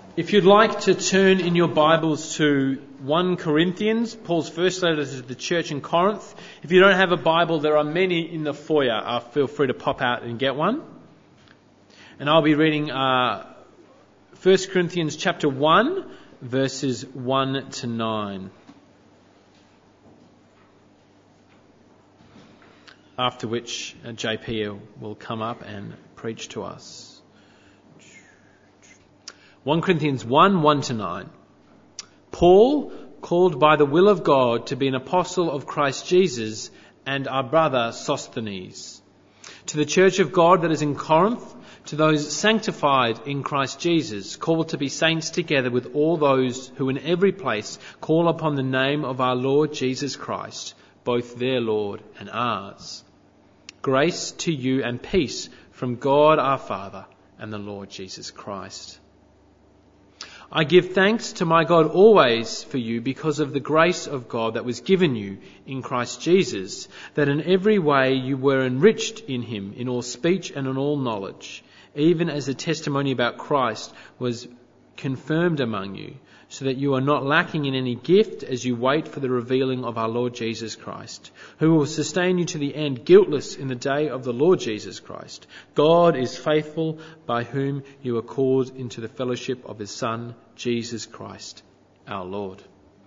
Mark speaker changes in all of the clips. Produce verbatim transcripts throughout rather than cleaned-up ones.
Speaker 1: If you'd like to turn in your Bibles to First Corinthians, Paul's first letter to the church in Corinth. If you don't have a Bible, there are many in the foyer. Uh, feel free to pop out and get one. And I'll be reading uh, First Corinthians chapter one, verses one to nine. After which uh, J P will come up and preach to us. First Corinthians one, one to nine. Paul, called by the will of God to be an apostle of Christ Jesus, and our brother Sosthenes, to the church of God that is in Corinth, to those sanctified in Christ Jesus, called to be saints together with all those who in every place call upon the name of our Lord Jesus Christ, both their Lord and ours. Grace to you and peace from God our Father and the Lord Jesus Christ. I give thanks to my God always for you because of the grace of God that was given you in Christ Jesus, that in every way you were enriched in him in all speech and in all knowledge, even as the testimony about Christ was confirmed among you, so that you are not lacking in any gift as you wait for the revealing of our Lord Jesus Christ, who will sustain you to the end, guiltless in the day of the Lord Jesus Christ. God is faithful, by whom you are called into the fellowship of his Son, Jesus Christ, our Lord.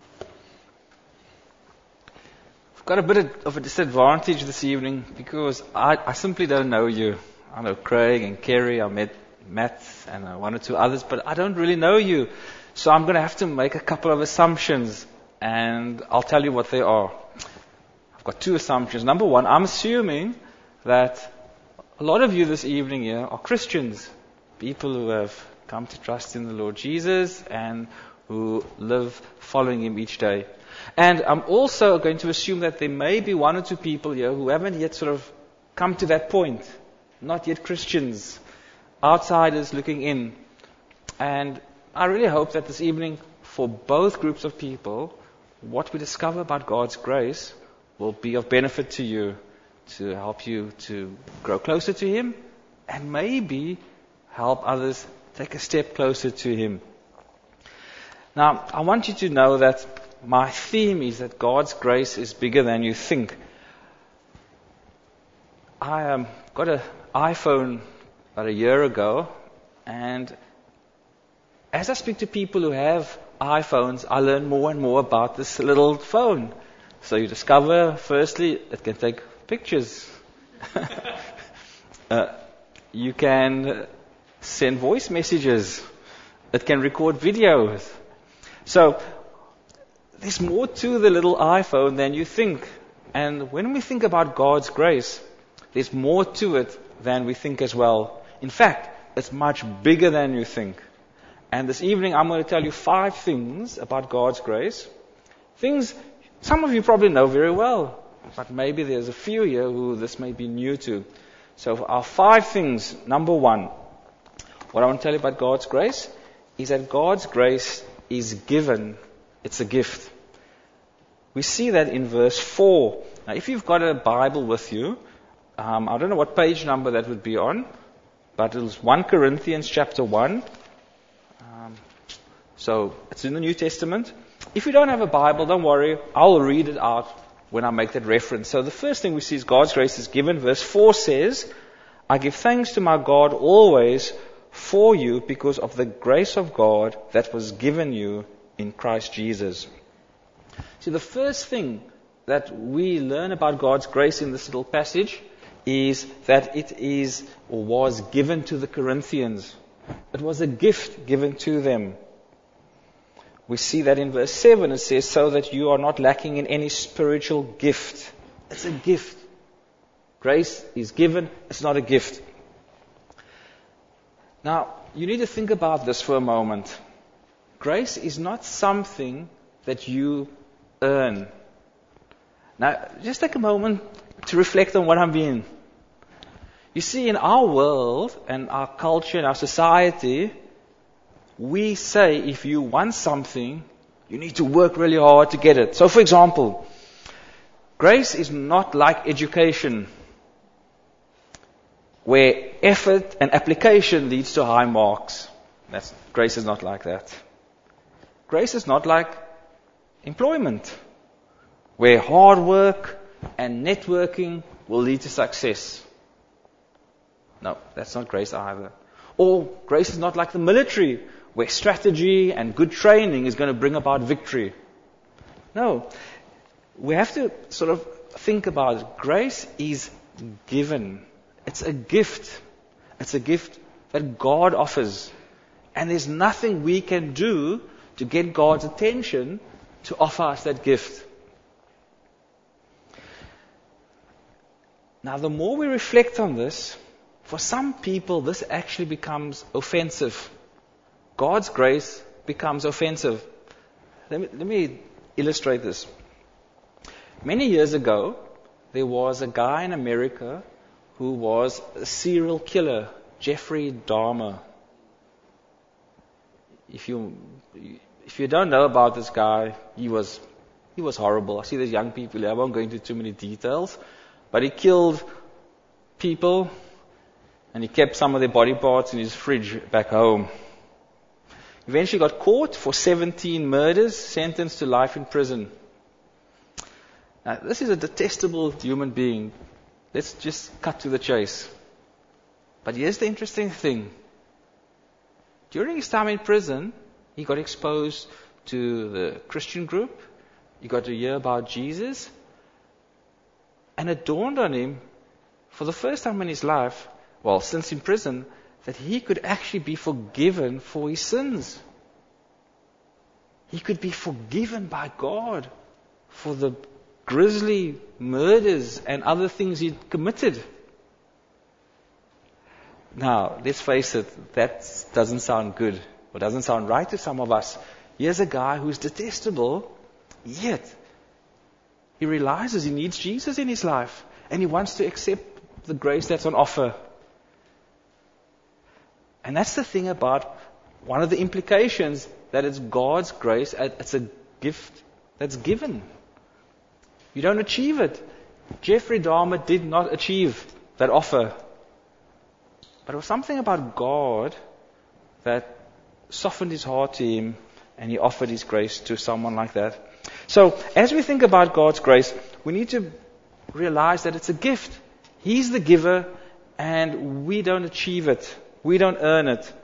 Speaker 2: I've got a bit of a disadvantage this evening because I, I simply don't know you. I know Craig and Kerry, I met Matt and uh, one or two others, but I don't really know you. So I'm going to have to make a couple of assumptions, and I'll tell you what they are. I've got two assumptions. Number one, I'm assuming that a lot of you this evening here are Christians, people who have come to trust in the Lord Jesus and who live following him each day. And I'm also going to assume that there may be one or two people here who haven't yet sort of come to that point, not yet Christians, outsiders looking in. And I really hope that this evening, for both groups of people, what we discover about God's grace will be of benefit to you, to help you to grow closer to him, and maybe help others take a step closer to him. Now, I want you to know that my theme is that God's grace is bigger than you think. I um, got an iPhone about a year ago, and as I speak to people who have iPhones, I learn more and more about this little phone. So you discover, firstly, it can take pictures. uh, you can send voice messages. It can record videos. So there's more to the little iPhone than you think. And when we think about God's grace, there's more to it than we think as well. In fact, it's much bigger than you think. And this evening I'm going to tell you five things about God's grace. Things some of you probably know very well, but maybe there's a few here who this may be new to. So our five things. Number one, what I want to tell you about God's grace is that God's grace is given. It's a gift. We see that in verse four. Now if you've got a Bible with you, um, I don't know what page number that would be on, but it was First Corinthians chapter one. So it's in the New Testament. If you don't have a Bible, don't worry. I'll read it out when I make that reference. So the first thing we see is God's grace is given. Verse four says, I give thanks to my God always for you because of the grace of God that was given you in Christ Jesus. See, the first thing that we learn about God's grace in this little passage is that it is or was given to the Corinthians. It was a gift given to them. We see that in verse seven. It says, so that you are not lacking in any spiritual gift. It's a gift. Grace is given. It's not a gift. Now, you need to think about this for a moment. Grace is not something that you earn. Now, just take a moment to reflect on what I'm being. You see, in our world and our culture and our society, we say if you want something, you need to work really hard to get it. So, for example, grace is not like education, where effort and application leads to high marks. That's, grace is not like that. Grace is not like employment, where hard work and networking will lead to success. No, that's not grace either. Or grace is not like the military, where strategy and good training is going to bring about victory. No, we have to sort of think about it. Grace is given. It's a gift. It's a gift that God offers. And there's nothing we can do to get God's attention to offer us that gift. Now, the more we reflect on this, for some people, this actually becomes offensive. God's grace becomes offensive. Let me, let me illustrate this. Many years ago, there was a guy in America who was a serial killer, Jeffrey Dahmer. If you if you don't know about this guy, he was he was horrible. I see there's young people here. I won't go into too many details, but he killed people, and he kept some of their body parts in his fridge back home. Eventually got caught for seventeen murders, sentenced to life in prison. Now, this is a detestable human being. Let's just cut to the chase. But here's the interesting thing. During his time in prison, he got exposed to the Christian group. He got to hear about Jesus. And it dawned on him, for the first time in his life, well, since in prison, that he could actually be forgiven for his sins. He could be forgiven by God for the grisly murders and other things he'd committed. Now, let's face it, that doesn't sound good, or doesn't sound right to some of us. Here's a guy who's detestable, yet he realizes he needs Jesus in his life, and he wants to accept the grace that's on offer. And that's the thing about one of the implications, that it's God's grace, it's a gift that's given. You don't achieve it. Jeffrey Dahmer did not achieve that offer. But it was something about God that softened his heart to him, and he offered his grace to someone like that. So, as we think about God's grace, we need to realize that it's a gift. He's the giver, and we don't achieve it. We don't earn it.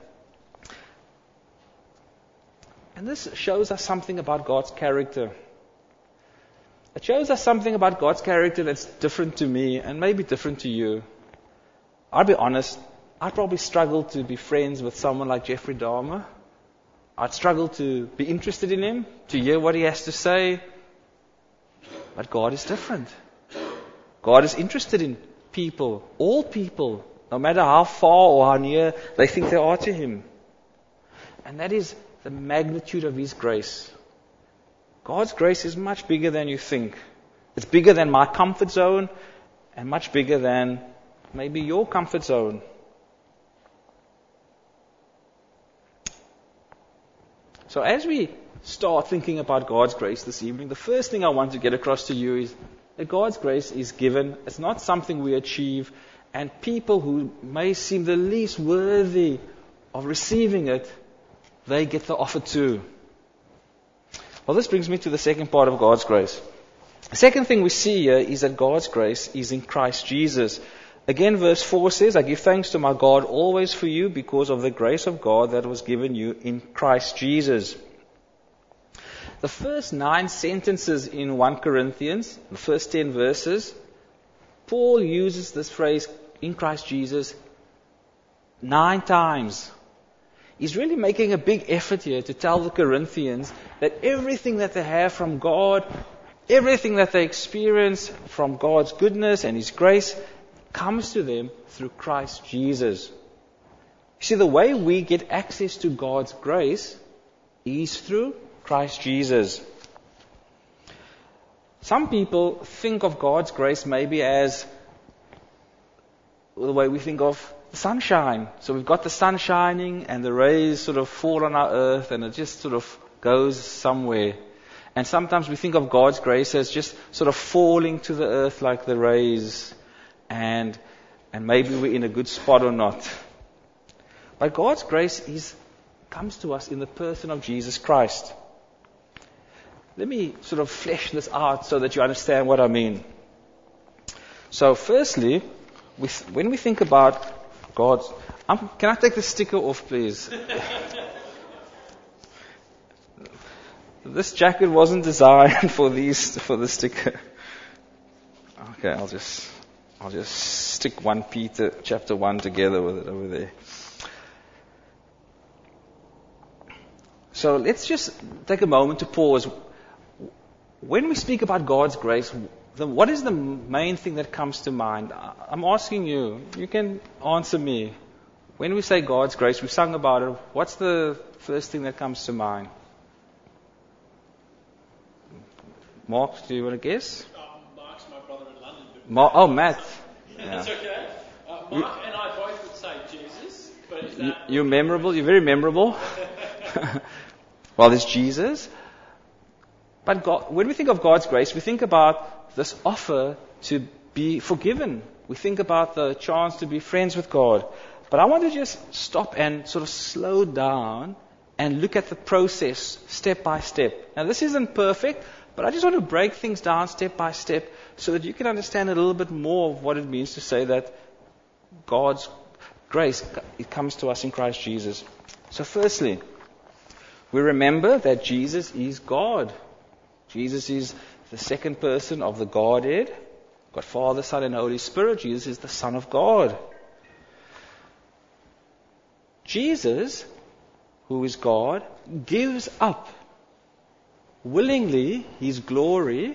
Speaker 2: And this shows us something about God's character. It shows us something about God's character that's different to me and maybe different to you. I'll be honest, I'd probably struggle to be friends with someone like Jeffrey Dahmer. I'd struggle to be interested in him, to hear what he has to say. But God is different. God is interested in people, all people, no matter how far or how near they think they are to him. And that is the magnitude of his grace. God's grace is much bigger than you think. It's bigger than my comfort zone, and much bigger than maybe your comfort zone. So as we start thinking about God's grace this evening, the first thing I want to get across to you is that God's grace is given. It's not something we achieve, and people who may seem the least worthy of receiving it, they get the offer too. Well, this brings me to the second part of God's grace. The second thing we see here is that God's grace is in Christ Jesus. Again, verse four says, I give thanks to my God always for you because of the grace of God that was given you in Christ Jesus. The first nine sentences in First Corinthians, the first ten verses, Paul uses this phrase, in Christ Jesus, nine times. He's really making a big effort here to tell the Corinthians that everything that they have from God, everything that they experience from God's goodness and His grace, comes to them through Christ Jesus. You see, the way we get access to God's grace is through Christ Jesus. Some people think of God's grace maybe as the way we think of the sunshine. So we've got the sun shining and the rays sort of fall on our earth and it just sort of goes somewhere. And sometimes we think of God's grace as just sort of falling to the earth like the rays, and and maybe we're in a good spot or not. But God's grace is comes to us in the person of Jesus Christ. Let me sort of flesh this out so that you understand what I mean. So firstly, we, when we think about God's... Um, can I take the sticker off, please? This jacket wasn't designed for these for the sticker. Okay, I'll just I'll just stick one Peter chapter one together with it over there. So let's just take a moment to pause. When we speak about God's grace, the, what is the main thing that comes to mind? I'm asking you. You can answer me. When we say God's grace, we've sung about it. What's the first thing that comes to mind? Mark, do you want to guess?
Speaker 1: Uh, Mark's my brother in London.
Speaker 2: Mar- oh, Matt. Yeah.
Speaker 1: That's okay. Uh, Mark you, and I both would say Jesus. But is that
Speaker 2: you, you're memorable. You're very memorable. Well, there's Jesus. But God, when we think of God's grace, we think about this offer to be forgiven. We think about the chance to be friends with God. But I want to just stop and sort of slow down and look at the process step by step. Now, this isn't perfect, but I just want to break things down step by step so that you can understand a little bit more of what it means to say that God's grace, it comes to us in Christ Jesus. So firstly, we remember that Jesus is God. Jesus is the second person of the Godhead. God Father, Son, and Holy Spirit. Jesus is the Son of God. Jesus, who is God, gives up willingly His glory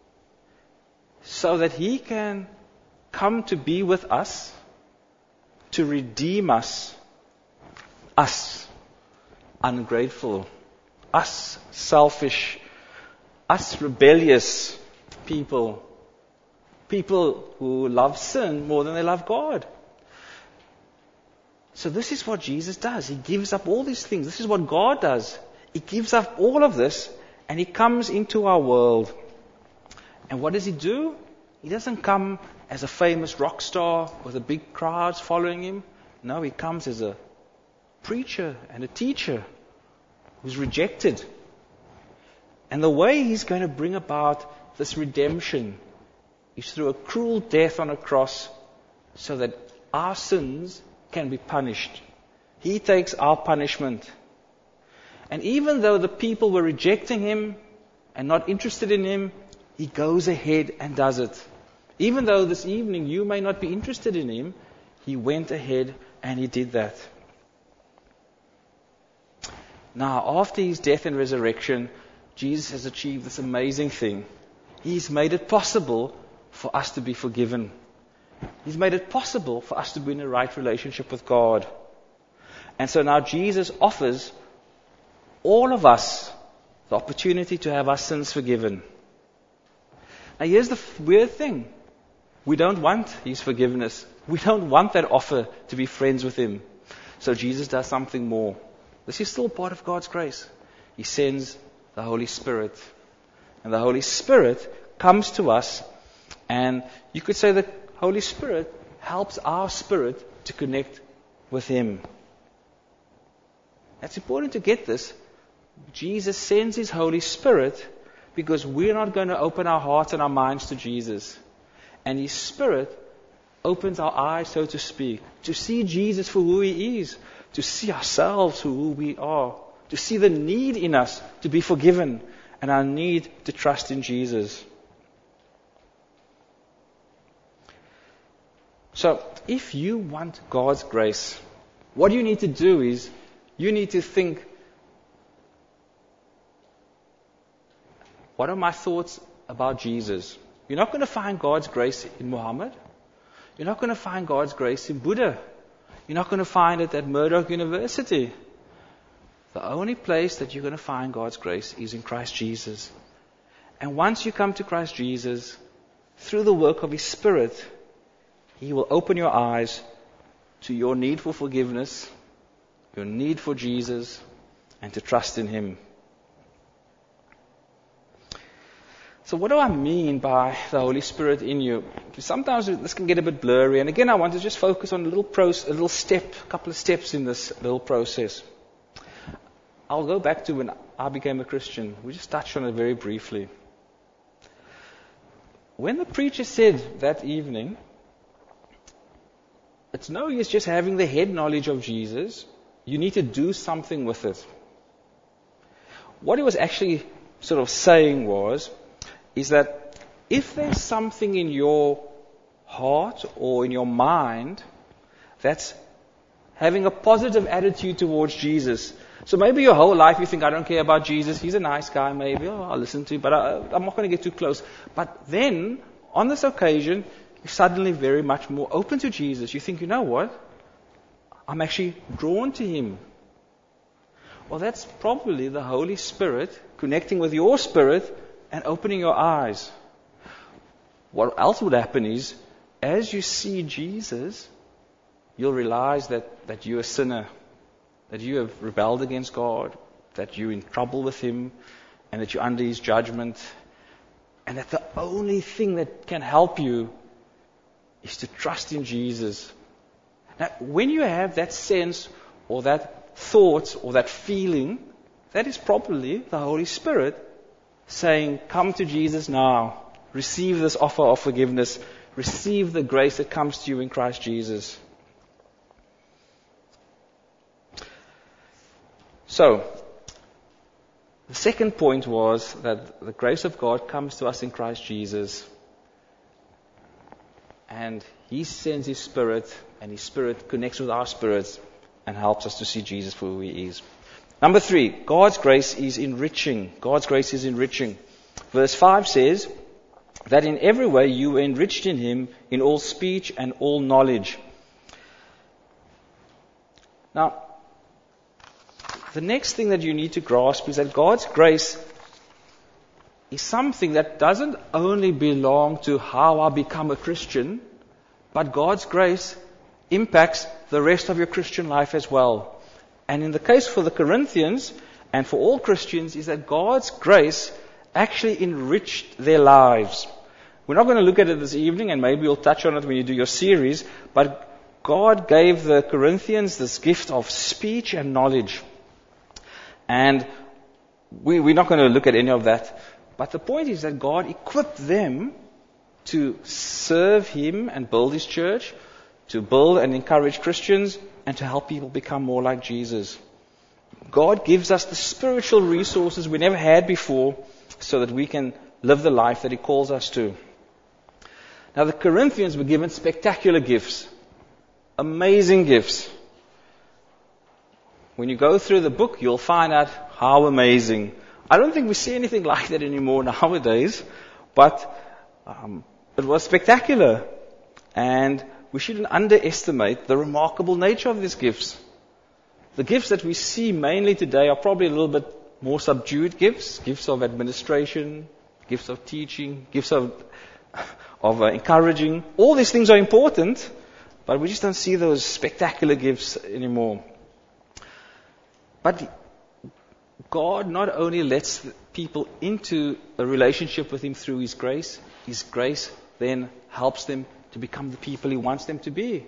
Speaker 2: so that He can come to be with us, to redeem us, us ungrateful, us selfish, us rebellious people, people who love sin more than they love God. So this is what Jesus does. He gives up all these things. This is what God does. He gives up all of this and He comes into our world. And what does He do? He doesn't come as a famous rock star with a big crowds following Him. No, He comes as a preacher and a teacher who's rejected. And the way He's going to bring about this redemption is through a cruel death on a cross so that our sins can be punished. He takes our punishment. And even though the people were rejecting Him and not interested in Him, He goes ahead and does it. Even though this evening you may not be interested in Him, He went ahead and He did that. Now, after His death and resurrection, Jesus has achieved this amazing thing. He's made it possible for us to be forgiven. He's made it possible for us to be in a right relationship with God. And so now Jesus offers all of us the opportunity to have our sins forgiven. Now here's the weird thing. We don't want His forgiveness. We don't want that offer to be friends with Him. So Jesus does something more. This is still part of God's grace. He sends the Holy Spirit. And the Holy Spirit comes to us, and you could say that Holy Spirit helps our spirit to connect with Him. It's important to get this. Jesus sends His Holy Spirit because we're not going to open our hearts and our minds to Jesus. And His Spirit opens our eyes, so to speak, to see Jesus for who He is, to see ourselves for who we are, to see the need in us to be forgiven and our need to trust in Jesus. So, if you want God's grace, what you need to do is, you need to think, what are my thoughts about Jesus? You're not going to find God's grace in Muhammad. You're not going to find God's grace in Buddha. You're not going to find it at Murdoch University. The only place that you're going to find God's grace is in Christ Jesus. And once you come to Christ Jesus, through the work of His Spirit, He will open your eyes to your need for forgiveness, your need for Jesus, and to trust in Him. So what do I mean by the Holy Spirit in you? Sometimes this can get a bit blurry. And again, I want to just focus on a little, pro- a little step, a couple of steps in this little process. I'll go back to when I became a Christian. We just touched on it very briefly. When the preacher said that evening, it's no use just having the head knowledge of Jesus. You need to do something with it. What he was actually sort of saying was, is that if there's something in your heart or in your mind that's having a positive attitude towards Jesus. So maybe your whole life you think, I don't care about Jesus. He's a nice guy, maybe. Oh, I'll listen to him, but I, I'm not going to get too close. But then, on this occasion, you're suddenly very much more open to Jesus. You think, you know what? I'm actually drawn to him. Well, that's probably the Holy Spirit connecting with your spirit and opening your eyes. What else would happen is, as you see Jesus, you'll realize that, that you're a sinner, that you have rebelled against God, that you're in trouble with him, and that you're under his judgment, and that the only thing that can help you is to trust in Jesus. Now, when you have that sense or that thought or that feeling, that is probably the Holy Spirit saying, come to Jesus now. Receive this offer of forgiveness. Receive the grace that comes to you in Christ Jesus. So, the second point was that the grace of God comes to us in Christ Jesus. And he sends his Spirit, and his Spirit connects with our spirits and helps us to see Jesus for who he is. Number three, God's grace is enriching. God's grace is enriching. Verse five says that in every way you were enriched in him in all speech and all knowledge. Now, the next thing that you need to grasp is that God's grace is something that doesn't only belong to how I become a Christian, but God's grace impacts the rest of your Christian life as well. And in the case for the Corinthians and for all Christians is that God's grace actually enriched their lives. We're not going to look at it this evening, and maybe we'll touch on it when you do your series, but God gave the Corinthians this gift of speech and knowledge. And we, we're not going to look at any of that. But the point is that God equipped them to serve him and build his church, to build and encourage Christians, and to help people become more like Jesus. God gives us the spiritual resources we never had before so that we can live the life that he calls us to. Now, the Corinthians were given spectacular gifts, amazing gifts. When you go through the book, you'll find out how amazing. I don't think we see anything like that anymore nowadays, but um, it was spectacular. And we shouldn't underestimate the remarkable nature of these gifts. The gifts that we see mainly today are probably a little bit more subdued gifts, gifts of administration, gifts of teaching, gifts of, of uh, encouraging. All these things are important, but we just don't see those spectacular gifts anymore. But God not only lets people into a relationship with him through his grace, his grace then helps them to become the people he wants them to be.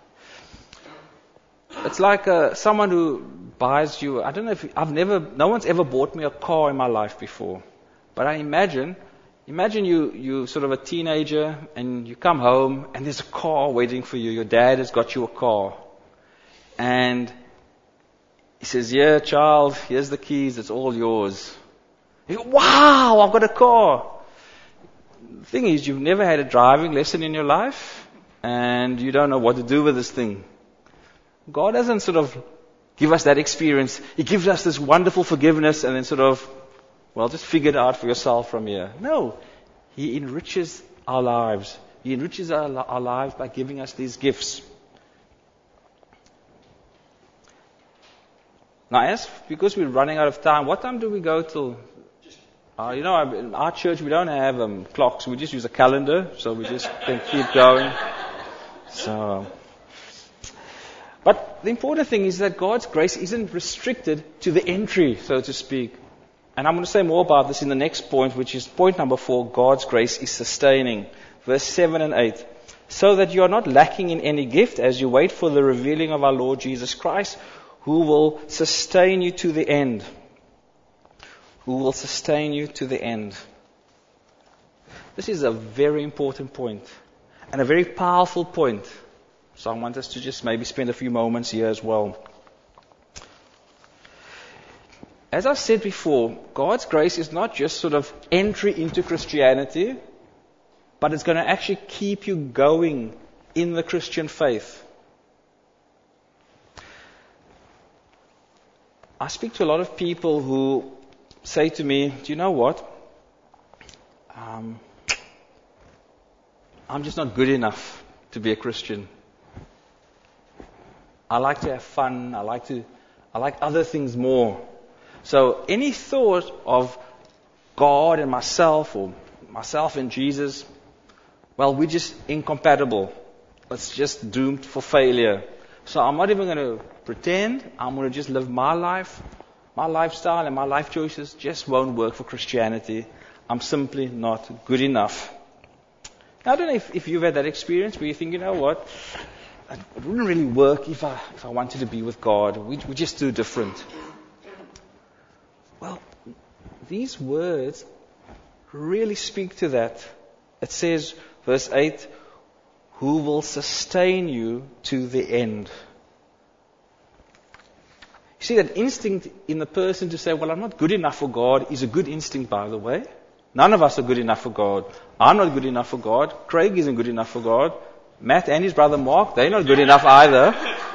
Speaker 2: It's like uh, someone who buys you, I don't know if, I've never, no one's ever bought me a car in my life before. But I imagine, imagine you, you sort of a teenager and you come home and there's a car waiting for you. Your dad has got you a car. And he says, yeah, child, here's the keys, it's all yours. You go, wow, I've got a car. The thing is, you've never had a driving lesson in your life, and you don't know what to do with this thing. God doesn't sort of give us that experience. He gives us this wonderful forgiveness, and then sort of, well, just figure it out for yourself from here. No, he enriches our lives. He enriches our, our lives by giving us these gifts. Now, as because we're running out of time, what time do we go till? Uh, you know, in our church we don't have um, clocks. We just use a calendar, so we just can keep going. So, but the important thing is that God's grace isn't restricted to the entry, so to speak. And I'm going to say more about this in the next point, which is point number four. God's grace is sustaining. Verse seven and eight. So that you are not lacking in any gift as you wait for the revealing of our Lord Jesus Christ, who will sustain you to the end. Who will sustain you to the end. This is a very important point and a very powerful point. So I want us to just maybe spend a few moments here as well. As I said before, God's grace is not just sort of entry into Christianity, but it's going to actually keep you going in the Christian faith. I speak to a lot of people who say to me, do you know what? Um, I'm just not good enough to be a Christian. I like to have fun. I like to, I like other things more. So any thought of God and myself, or myself and Jesus, well, we're just incompatible. It's just doomed for failure. So I'm not even going to pretend. I'm going to just live my life. My lifestyle and my life choices just won't work for Christianity. I'm simply not good enough. Now, I don't know if, if you've had that experience where you think, you know what, it wouldn't really work if I if I wanted to be with God. We, we're just too different. Well, these words really speak to that. It says, verse eight, who will sustain you to the end. You see, that instinct in the person to say, well, I'm not good enough for God, is a good instinct, by the way. None of us are good enough for God. I'm not good enough for God. Craig isn't good enough for God. Matt and his brother Mark, they're not good enough either.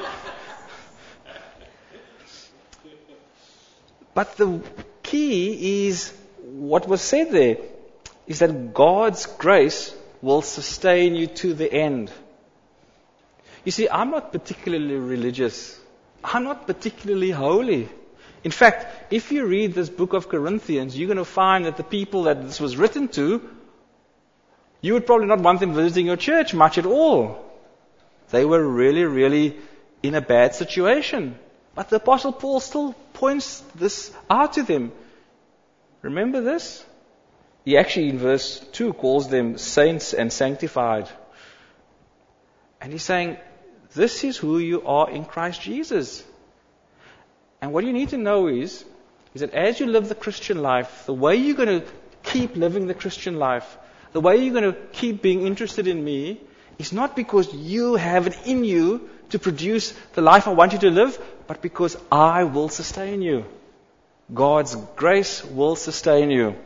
Speaker 2: But the key is what was said there, is that God's grace will sustain you to the end. You see, I'm not particularly religious. I'm not particularly holy. In fact, if you read this book of Corinthians, you're going to find that the people that this was written to, you would probably not want them visiting your church much at all. They were really, really in a bad situation. But the Apostle Paul still points this out to them. Remember this? He actually, in verse two, calls them saints and sanctified. And he's saying, this is who you are in Christ Jesus. And what you need to know is, is that as you live the Christian life, the way you're going to keep living the Christian life, the way you're going to keep being interested in me, is not because you have it in you to produce the life I want you to live, but because I will sustain you. God's grace will sustain you.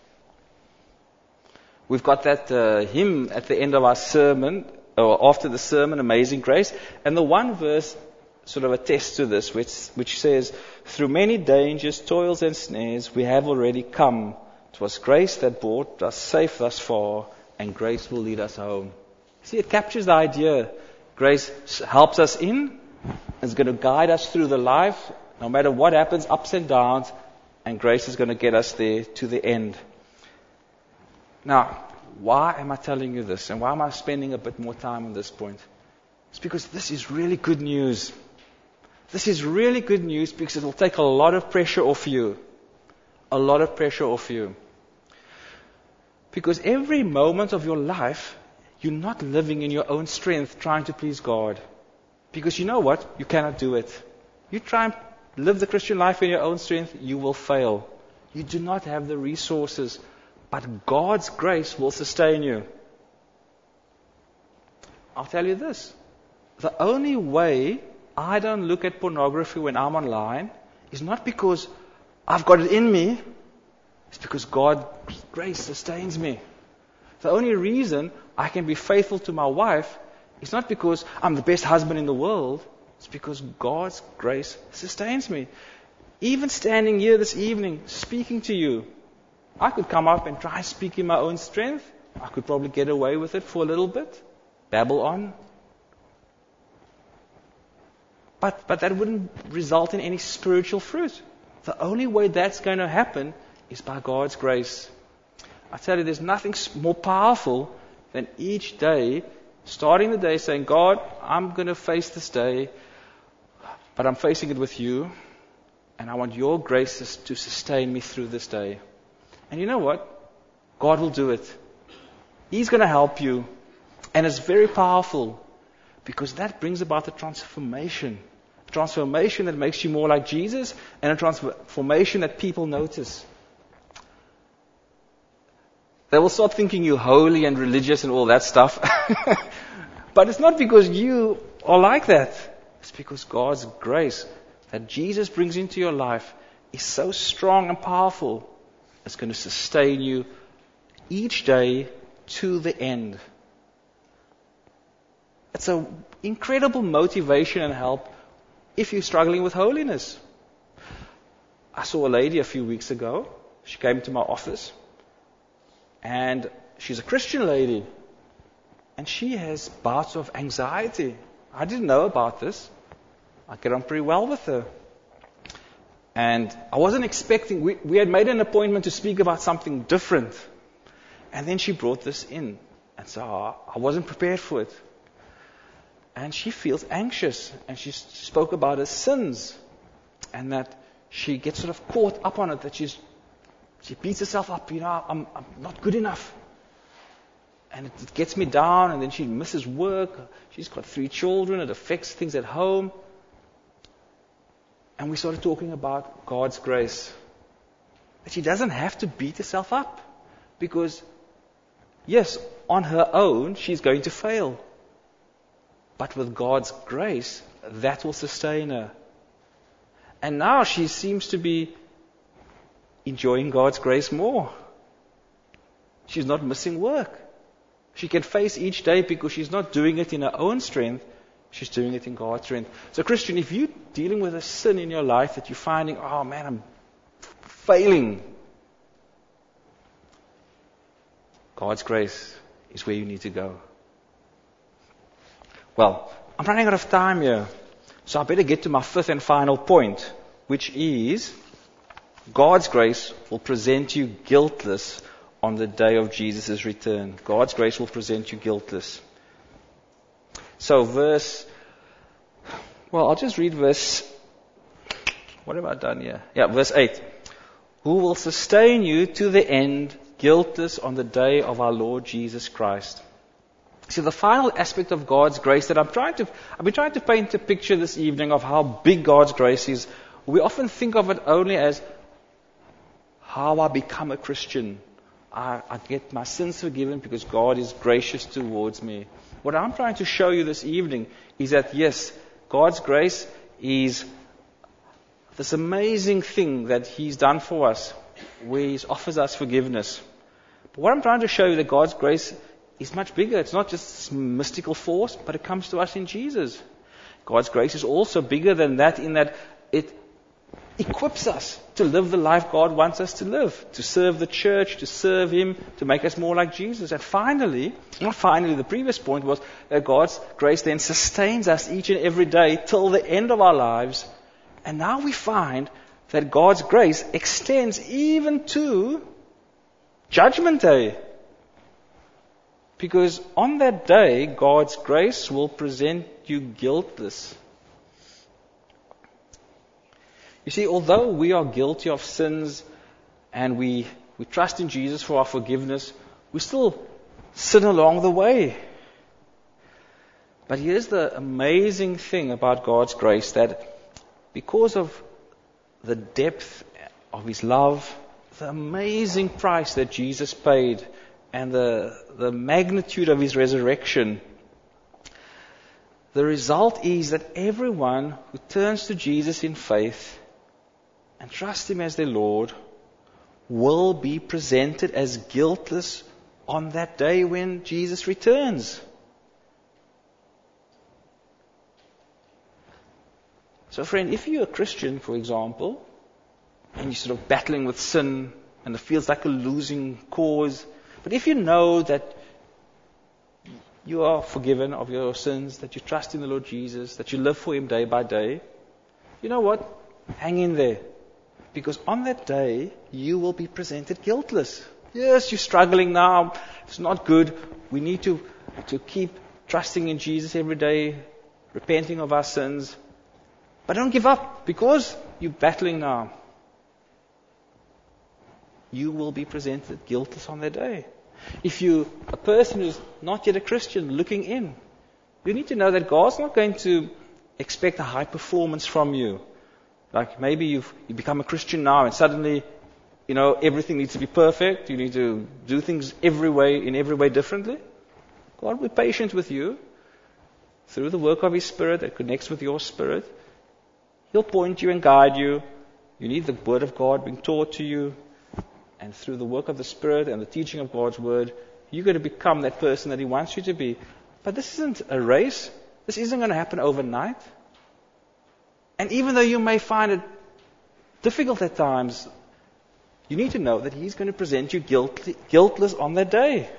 Speaker 2: We've got that uh, hymn at the end of our sermon, or after the sermon, Amazing Grace. And the one verse sort of attests to this, which, which says, through many dangers, toils and snares, we have already come. 'Twas grace that brought us safe thus far, and grace will lead us home. See, it captures the idea. Grace helps us in, it's going to guide us through the life, no matter what happens, ups and downs, and grace is going to get us there to the end. Now, why am I telling you this? And why am I spending a bit more time on this point? It's because this is really good news. This is really good news because it will take a lot of pressure off you. A lot of pressure off you. Because every moment of your life, you're not living in your own strength trying to please God. Because you know what? You cannot do it. You try and live the Christian life in your own strength, you will fail. You do not have the resources. But God's grace will sustain you. I'll tell you this. The only way I don't look at pornography when I'm online is not because I've got it in me. It's because God's grace sustains me. The only reason I can be faithful to my wife is not because I'm the best husband in the world. It's because God's grace sustains me. Even standing here this evening, speaking to you, I could come up and try and speak in my own strength. I could probably get away with it for a little bit. Babble on. But, but that wouldn't result in any spiritual fruit. The only way that's going to happen is by God's grace. I tell you, there's nothing more powerful than each day, starting the day saying, God, I'm going to face this day, but I'm facing it with you, and I want your grace to sustain me through this day. And you know what? God will do it. He's going to help you. And it's very powerful because that brings about the transformation. transformation that makes you more like Jesus, and a transformation that people notice. They will start thinking you're holy and religious and all that stuff. But it's not because you are like that. It's because God's grace that Jesus brings into your life is so strong and powerful. It's going to sustain you each day to the end. It's an incredible motivation and help if you're struggling with holiness. I saw a lady a few weeks ago. She came to my office. And she's a Christian lady. And she has bouts of anxiety. I didn't know about this. I get on pretty well with her. And I wasn't expecting, we, we had made an appointment to speak about something different. And then she brought this in. And so I, I wasn't prepared for it. And she feels anxious. And she spoke about her sins. And that she gets sort of caught up on it. That she's, she beats herself up. You know, I'm, I'm not good enough. And it, it gets me down. And then she misses work. She's got three children. It affects things at home. And we started talking about God's grace. That she doesn't have to beat herself up. Because, yes, on her own, she's going to fail. But with God's grace, that will sustain her. And now she seems to be enjoying God's grace more. She's not missing work. She can face each day because she's not doing it in her own strength. She's doing it in God's strength. So Christian, if you're dealing with a sin in your life that you're finding, oh man, I'm failing. God's grace is where you need to go. Well, I'm running out of time here. So I better get to my fifth and final point, which is God's grace will present you guiltless on the day of Jesus' return. God's grace will present you guiltless. So verse, well, I'll just read verse, what have I done here? Yeah, verse eight. Who will sustain you to the end, guiltless on the day of our Lord Jesus Christ. See, the final aspect of God's grace that I'm trying to, I've been trying to paint a picture this evening of how big God's grace is. We often think of it only as how I become a Christian. I, I get my sins forgiven because God is gracious towards me. What I'm trying to show you this evening is that, yes, God's grace is this amazing thing that He's done for us, where He offers us forgiveness. But what I'm trying to show you that God's grace is much bigger. It's not just this mystical force, but it comes to us in Jesus. God's grace is also bigger than that in that it equips us to live the life God wants us to live, to serve the church, to serve Him, to make us more like Jesus. And finally, not finally, the previous point was that God's grace then sustains us each and every day till the end of our lives. And now we find that God's grace extends even to Judgment Day. Because on that day, God's grace will present you guiltless. You see, although we are guilty of sins and we, we trust in Jesus for our forgiveness, we still sin along the way. But here's the amazing thing about God's grace, that because of the depth of His love, the amazing price that Jesus paid, and the, the magnitude of His resurrection, the result is that everyone who turns to Jesus in faith and trusts Him as their Lord will be presented as guiltless on that day when Jesus returns. So friend, if you're a Christian, for example, and you're sort of battling with sin and it feels like a losing cause, but if you know that you are forgiven of your sins, that you trust in the Lord Jesus, that you live for Him day by day, you know what? Hang in there. Because on that day, you will be presented guiltless. Yes, you're struggling now. It's not good. We need to, to keep trusting in Jesus every day, repenting of our sins. But don't give up, because you're battling now. You will be presented guiltless on that day. If you're a person who's not yet a Christian looking in, you need to know that God's not going to expect a high performance from you. Like maybe you've you become a Christian now and suddenly, you know, everything needs to be perfect. You need to do things every way, in every way differently. God will be patient with you through the work of His Spirit that connects with your spirit. He'll point you and guide you. You need the Word of God being taught to you. And through the work of the Spirit and the teaching of God's Word, you're going to become that person that He wants you to be. But this isn't a race. This isn't going to happen overnight. And even though you may find it difficult at times, you need to know that He's going to present you guilty, guiltless on that day.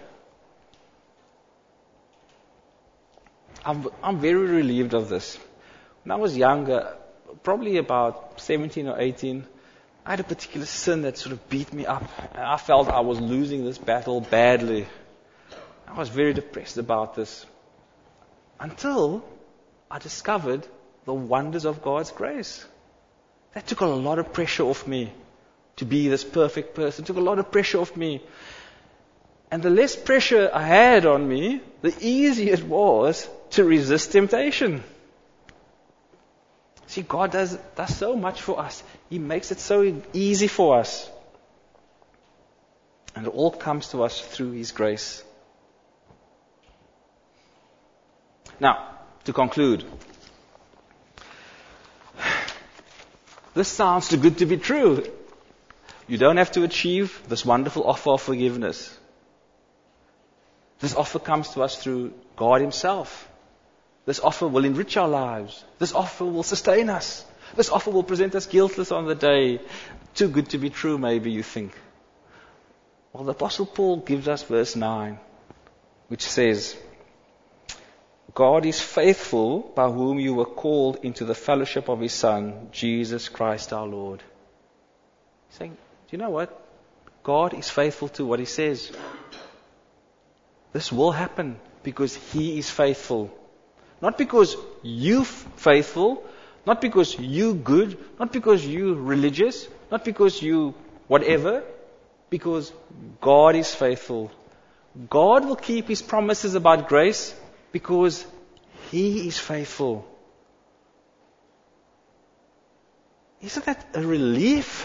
Speaker 2: I'm, I'm very relieved of this. When I was younger, probably about seventeen or eighteen, I had a particular sin that sort of beat me up. And I felt I was losing this battle badly. I was very depressed about this. Until I discovered the wonders of God's grace. That took a lot of pressure off me to be this perfect person. It took a lot of pressure off me. And the less pressure I had on me, the easier it was to resist temptation. See, God does, does so much for us. He makes it so easy for us. And it all comes to us through His grace. Now, to conclude. This sounds too good to be true. You don't have to achieve this wonderful offer of forgiveness. This offer comes to us through God Himself. This offer will enrich our lives. This offer will sustain us. This offer will present us guiltless on the day. Too good to be true, maybe you think. Well, the Apostle Paul gives us verse nine, which says, God is faithful, by whom you were called into the fellowship of His Son, Jesus Christ our Lord. He's saying, do you know what? God is faithful to what He says. This will happen because He is faithful. Not because you're faithful, not because you good, not because you religious, not because you whatever, because God is faithful. God will keep His promises about grace because He is faithful. Isn't that a relief?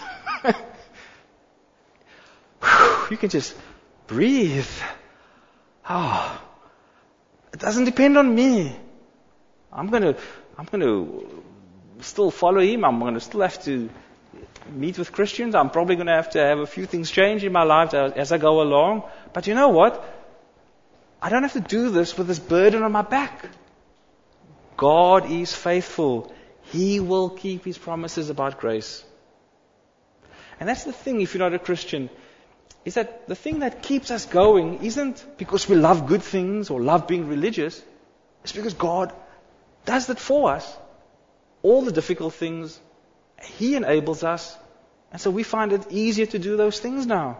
Speaker 2: You can just breathe. Ah, oh, it doesn't depend on me. I'm going to, I'm going to still follow Him. I'm going to still have to meet with Christians. I'm probably going to have to have a few things change in my life as I go along. But you know what? I don't have to do this with this burden on my back. God is faithful. He will keep His promises about grace. And that's the thing, if you're not a Christian, is that the thing that keeps us going isn't because we love good things or love being religious. It's because God does that for us. All the difficult things, He enables us. And so we find it easier to do those things now.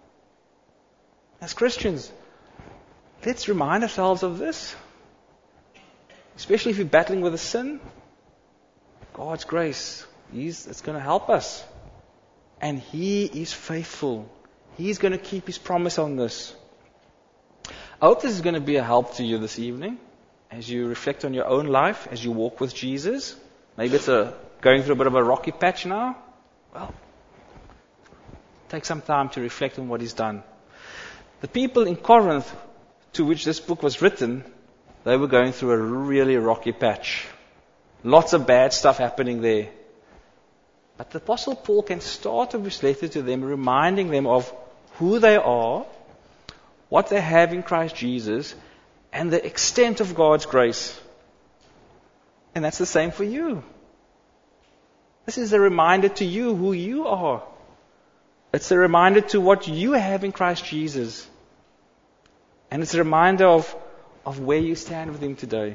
Speaker 2: As Christians, let's remind ourselves of this. Especially if you're battling with a sin. God's grace, He's, it's going to help us. And He is faithful. He's going to keep His promise on this. I hope this is going to be a help to you this evening as you reflect on your own life, as you walk with Jesus. Maybe it's a, going through a bit of a rocky patch now. Well, take some time to reflect on what He's done. The people in Corinth to which this book was written, they were going through a really rocky patch. Lots of bad stuff happening there. But the Apostle Paul can start off his letter to them, reminding them of who they are, what they have in Christ Jesus, and the extent of God's grace. And that's the same for you. This is a reminder to you who you are. It's a reminder to what you have in Christ Jesus. And it's a reminder of, of where you stand with Him today.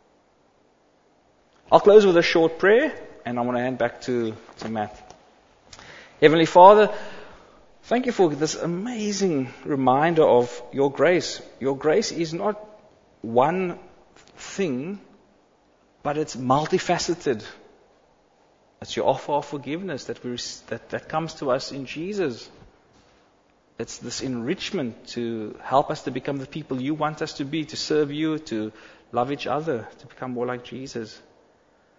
Speaker 2: I'll close with a short prayer, and I want to hand back to, to Matt. Heavenly Father, thank You for this amazing reminder of Your grace. Your grace is not one thing, but it's multifaceted. It's Your offer of forgiveness that, we, that, that comes to us in Jesus. It's this enrichment to help us to become the people You want us to be, to serve You, to love each other, to become more like Jesus.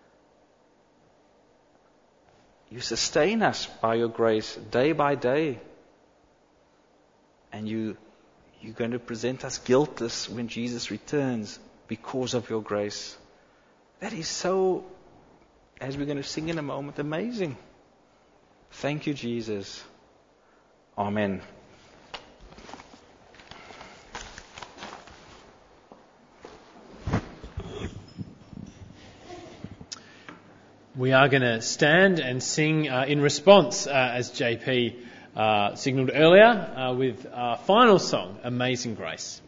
Speaker 2: you sustain us by your grace day by day. And you, you're going to present us guiltless when Jesus returns because of your grace. That is so, as we're going to sing in a moment, amazing. Thank you, Jesus. Amen.
Speaker 1: We are going to stand and sing uh, in response, uh, as J P uh, signalled earlier, uh, with our final song, Amazing Grace.